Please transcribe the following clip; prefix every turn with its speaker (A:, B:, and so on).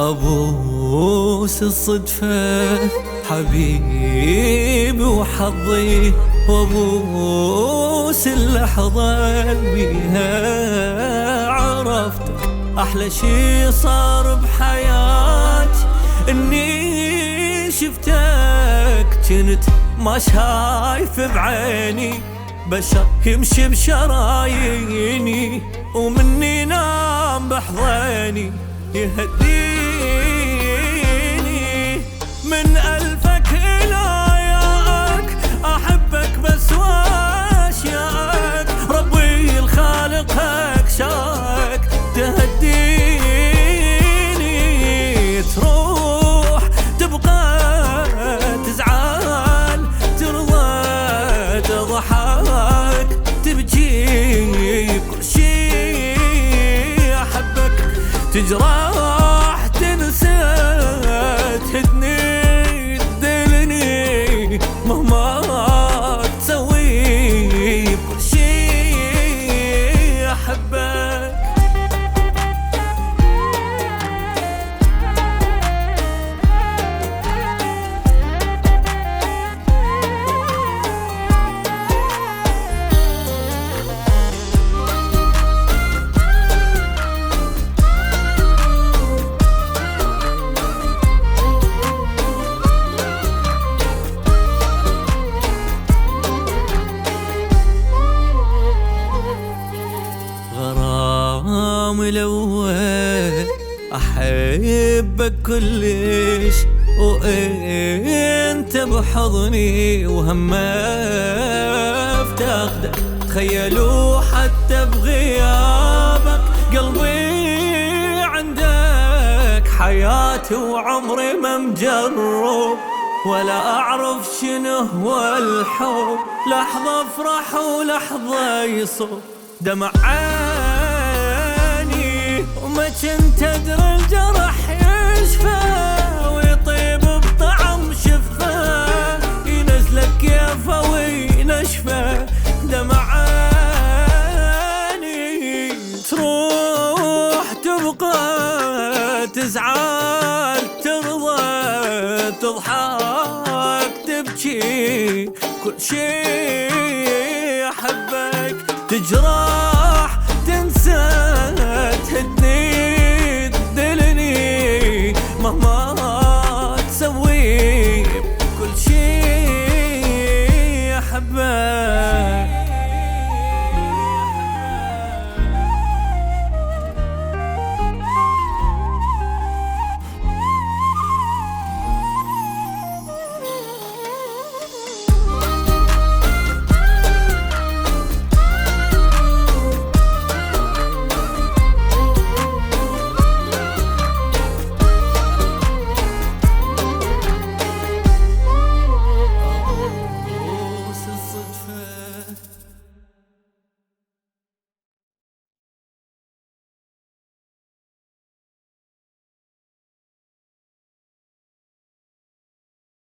A: أبوس الصدفة حبيبي وحظي، وأبوس اللحظة بيها عرفتك. أحلى شي صار بحياتي إني شفتك، كنت ما شايف بعيني بشر يمشي بشراييني، ومني نام بحضيني يهديني. من ألفك إلى ياك أحبك بس واشياك، ربي الخالق هك شاك تهديني. تروح تبقى تزعل ترضى تضحك تبكي، كل شي أحبك تجرح تنسى تهدني تذلني، مهما تسوي كل شي أحبك. غرام الأول أحبك كلش، وإنت بحضني وهم افتقدك. تخيلوا حتى بغيابك قلبي عندك، حياتي وعمري ما مجرب ولا أعرف شنو هو الحب. لحظة أفرح ولحظة يصب دمع عيني، وما كنت أدري الجرح يشفى ويطيب بطعم شفة، ينزلك كيفه وينشفى دمع عيني. تروح تبقى تزعل ترضى تضحك تبكي، كل شي أحبك تجرى